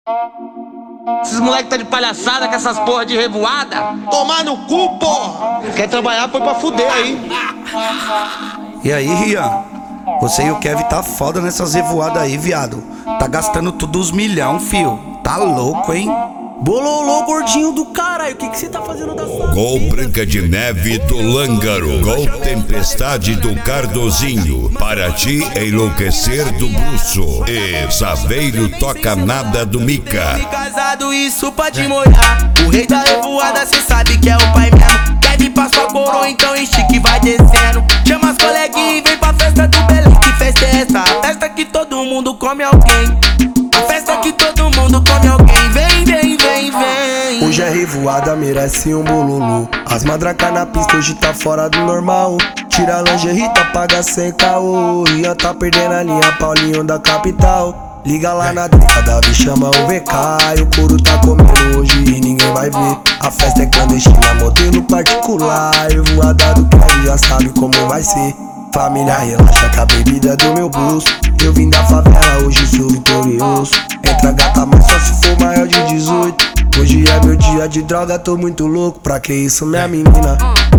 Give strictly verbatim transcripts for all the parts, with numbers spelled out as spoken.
Esses moleques tá de palhaçada com essas porra de revoada. Tomar no cu, porra! Quer trabalhar, foi pra fuder aí. E aí, Rian? Você e o Kevin tá foda nessas revoadas aí, viado. Tá gastando tudo os milhão, fio. Tá louco, hein? Bololô, gordinho do caralho, o que que você tá fazendo da sua Gol vida? Branca de Neve do Lângaro. Gol Tempestade do Cardozinho. Para ti enlouquecer do Bruço. E Saveiro Toca Nada do Mica. Casado, isso pode molhar. O rei da revoada, cê sabe que é o pai mesmo. Kevin passa a coroa, então estica e vai descendo. Chama as coleguinhas e vem pra festa do Belém. Que festa é essa? A festa que todo mundo come alguém. A festa que todo mundo come alguém. Vem, vem, vem, vem. Hoje é revoada, merece um bololô. As madracas na pista hoje tá fora do normal. Tira a lingerie, tá paga sem caô. Rian tá perdendo a linha, Paulinho da capital. Liga lá na década, vi chama o V K. E o couro tá comendo hoje e ninguém vai ver. A festa é clandestina, modelo particular. Revoada do Kevin já sabe como vai ser. Família relaxa que a bebida é do meu bolso. Eu vim da favela, hoje sou vitorioso. Entra gata, mas só se for maior de dezoito. Hoje é meu dia de droga, tô muito louco. Pra que isso, minha menina?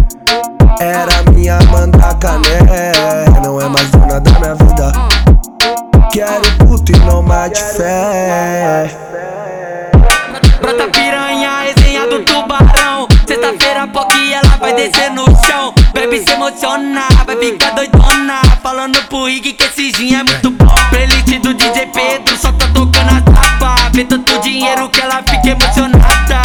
Era minha mandaca, né? Não é mais dona da minha vida. Quero puto e não mate fé. Brota piranha, resenha do tubarão. Sexta-feira, POC, ela vai descer no chão. Bebe se emocionar, vai ficar doidona. Falando pro Rig que esse gin é muito bom. Playlist do D J Pedro, só tá tocando a tapa. Vê tanto dinheiro que ela fica emocionada.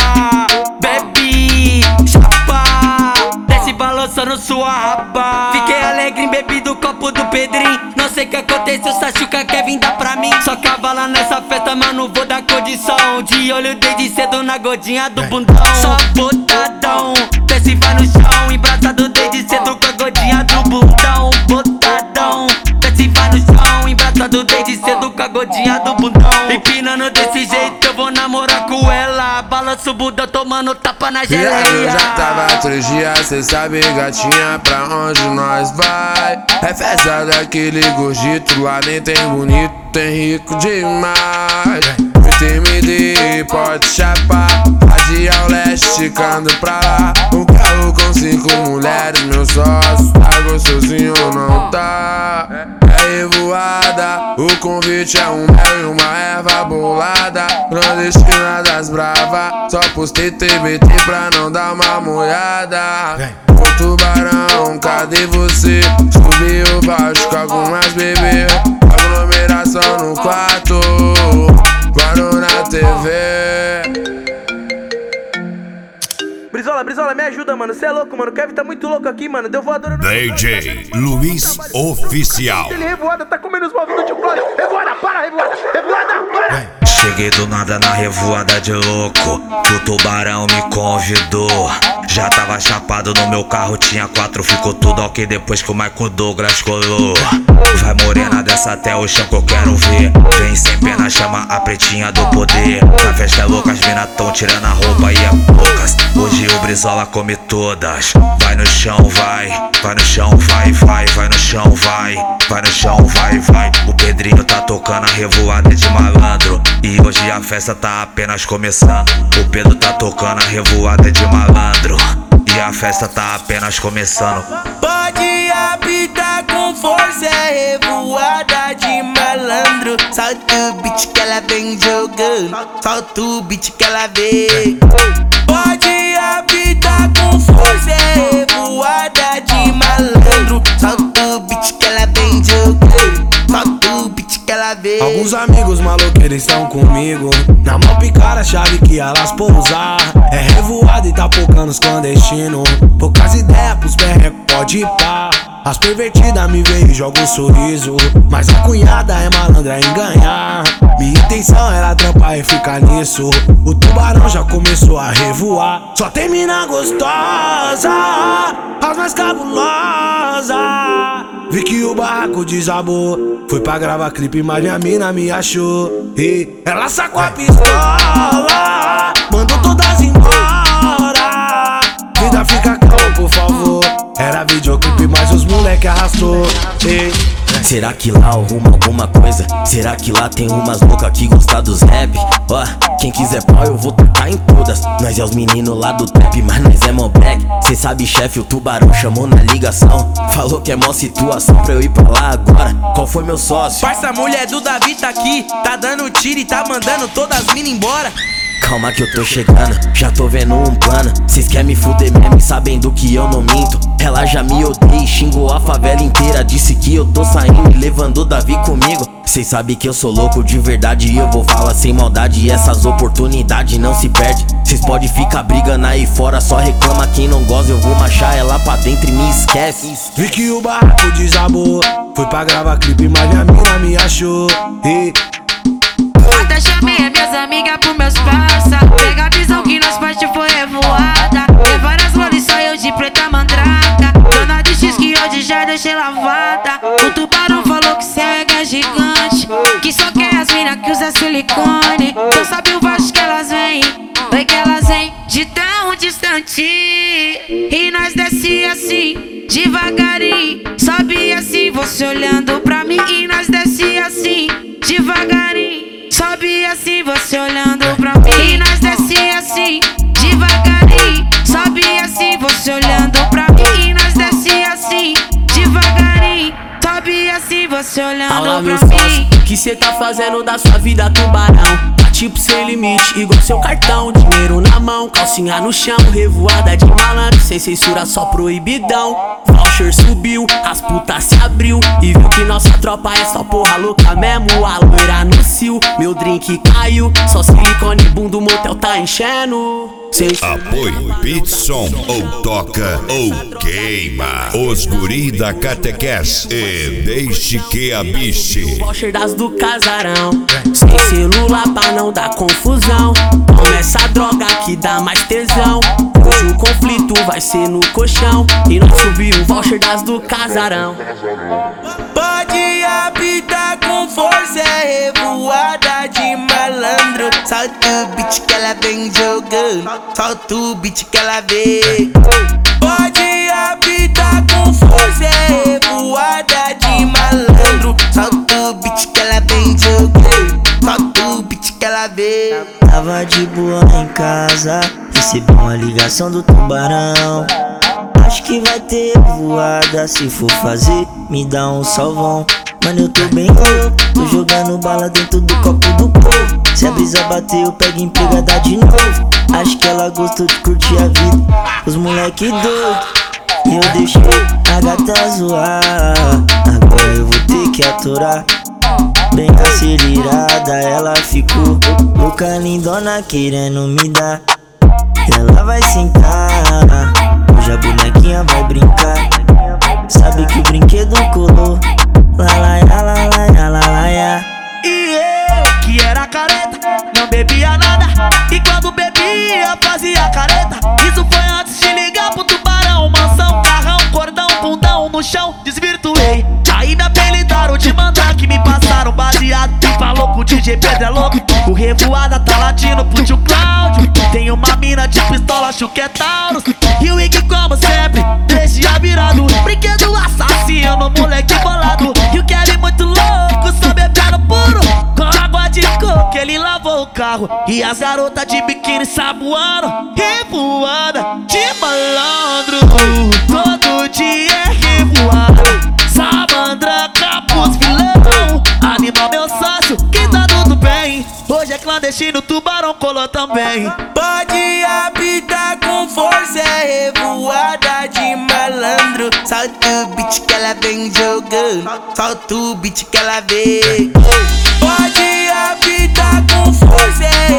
Bebe, chapa, desce balançando sua raba. Fiquei alegre em bebi do copo do Pedrinho. Não sei o que aconteceu, Sachuca quer vir dar pra mim. Só cavala nessa festa, mano, vou dar condição. De olho desde cedo na godinha do bundão. Só botadão, desce vai no chão. Embraçado desde cedo com a godinha do bundão. Botadão, desce vai no chão. Embraçado desde cedo com a godinha do bundão. Empinando desse jeito eu vou namorar com ela. Balança o bundão tomando tapa na geleia. Viado já tava três dias, cê sabe gatinha pra onde nós vai. É festa daquele gordito, lá nem tem bonito, tem rico demais. M D, pode chapar, Adi ao leste, esticando pra lá. Um carro com cinco mulheres, meu sócio, tá gostosinho ou não tá? É revoada, o convite é um mel e uma erva bolada. Clandestina das brava, só postei T B T pra não dar uma molhada. Ô tubarão, cadê você? Subiu baixo com algumas bebê. Aglomeração no quarto, parou na T V. Brizola, Brizola, me ajuda, mano. Cê é louco, mano. O Kevin tá muito louco aqui, mano. Deu voadora no... D J Luiz Oficial. Ele revoada, tá comendo os móveis do tio Flávio. Revoada, para, revoada, revoada, para. Cheguei do nada na revoada de louco, que o tubarão me convidou. Já tava chapado no meu carro, tinha quatro, ficou tudo ok depois que o Michael Douglas colou. Vai morena dessa até o chão que eu quero ver. Vem sem pena, chama a pretinha do poder. Na festa é louca, as mina tão tirando a roupa e é poucas. Hoje o Brizola come todas. Vai no chão, vai, vai no chão, vai, vai, vai no chão, vai, vai no chão, vai, vai. O Pedrinho tá tocando a revoada de malandro. E hoje a festa tá apenas começando. O Pedro tá tocando a revoada de malandro. E a festa tá apenas começando. Pode apitar com força, é revoada de malandro. Solta o beat que ela vem jogando, solta o beat que ela vem. Pode apitar com força, é revoada de malandro. Solta o beat que ela vem jogando, solta o beat que ela vem. Alguns amigos maluqueiros estão comigo. Na mão picar a chave que elas pousar. É revoada e tá focando os clandestinos. Poucas ideias pros berrecos, pode ir pá. As pervertidas me veem e jogam um sorriso. Mas a cunhada é malandra em ganhar. Minha intenção era trampar e ficar nisso. O tubarão já começou a revoar. Só tem mina gostosa, as mais cabulosas. Vi que o barraco desabou. Fui pra gravar clipe, mas minha mina me achou. E ela sacou a pistola, mandou todas embora. Vida fica calma, por favor. Era videoclipe, mas os moleques moleque arrastou. Ei. Será que lá arruma alguma coisa? Será que lá tem umas loucas que gostam dos rap? Ó, quem quiser pau eu vou tocar em todas. Nós é os meninos lá do trap, mas nós é mó black. Cê sabe, chefe, o tubarão chamou na ligação. Falou que é mó situação pra eu ir pra lá agora. Qual foi meu sócio? Parça, mulher do Davi tá aqui, tá dando tiro e tá mandando todas as minas embora. Calma que eu tô chegando, já tô vendo um plano. Cês querem me fuder mesmo e sabendo que eu não minto. Ela já me odeia e xingou a favela inteira. Disse que eu tô saindo e levando o Davi comigo. Cês sabem que eu sou louco de verdade e eu vou falar sem maldade. E essas oportunidades não se perde. Cês podem ficar brigando aí fora, só reclama quem não gosta. Eu vou machar ela pra dentro e me esquece. Vi que o barraco desabou, fui pra gravar clipe, mas minha mina me achou. E até chamei as minhas amigas pro meus parça. Pega a visão que nós parte foi revoada. Tem várias rolas, só eu de preta mandraca. Dona de X que hoje já deixei lavada. O tubarão falou que cê é gigante, que só quer as mina que usa silicone. Tu sabe o baixo que elas vêm, vai que elas vêm de tão distante. E nós desce assim, devagarinho. Sobe assim, você olhando pra mim. E nós desce assim, devagarinho. Sobe assim, você olhando pra mim. E nós desce assim, devagarinho. Sobe assim, você olhando pra mim. E nós desce assim, devagarinho. Sobe assim, você olhando Fala, pra meu mim. O que cê tá fazendo da sua vida, tubarão? Tá tipo sem limite, igual seu cartão. Dinheiro na mão, calcinha no chão. Revoada de malandro, sem censura, só proibidão. Voucher subiu, as putas se abriu e viu que nossa tropa é só porra louca mesmo. A loira no cio, meu drink caiu. Só silicone, boom do motel tá enchendo. Cês... Apoio Pitson, ou toca ou queima. Os guri da catequese e deixe que a biche. Voucher das do casarão, sem celular pra não dar confusão. Toma essa droga que dá mais tesão. Hoje o conflito vai ser no colchão e nós subir o voucher das do casarão. Pode apitar com força, é revoada de malandro. Solta o beat que ela vem jogando, solta o beat que ela vem. Pode apitar com força, é revoada de malandro. Solta o beat que ela vem jogando, solta o beat que ela vem. Tava de boa em casa, recebi uma ligação do tubarão. Acho que vai ter voada, se for fazer, me dá um salvão. Mano, eu tô bem louco, tô jogando bala dentro do copo do povo. Se a brisa bater, eu pego empregada de novo. Acho que ela gostou de curtir a vida, os moleque doido. E eu deixei a gata zoar, agora eu vou ter que aturar. Bem acelerada, ela ficou louca, lindona, querendo me dar. Ela vai sentar, hoje a bonequinha vai brincar. Sabe que o brinquedo colou, lalaia, lalaia, lalaia. E eu, que era careta, não bebia nada. E quando bebia, fazia careta. Isso foi antes de ligar pro tubarão. Mansão, carrão, cordão, bundão no chão, desvirtuei. Aí me apelidaram de mandrake, me passaram baseado. E falou que o D J Pedro é louco. O revoada tá latindo pro tio Cláudio. Tem uma mina de pistola, acho que é Taurus. E o Ig, como sempre, deixa virado. Brinquedo assassino, moleque bolado. E o Kelly muito louco, só bebendo puro. Com água de coco, ele lavou o carro. E as garotas de biquíni saboando. Revoada de malandro, todo dia é revoada. Sabandra, capuz, vilão. Animal, meu sócio, que tá tudo bem. Hoje é clandestino, tubarão colou também. Pode apitar com força, é revoada de malandro. Solta o beat que ela vem jogando, solta o beat que ela vem. Pode apitar com força, é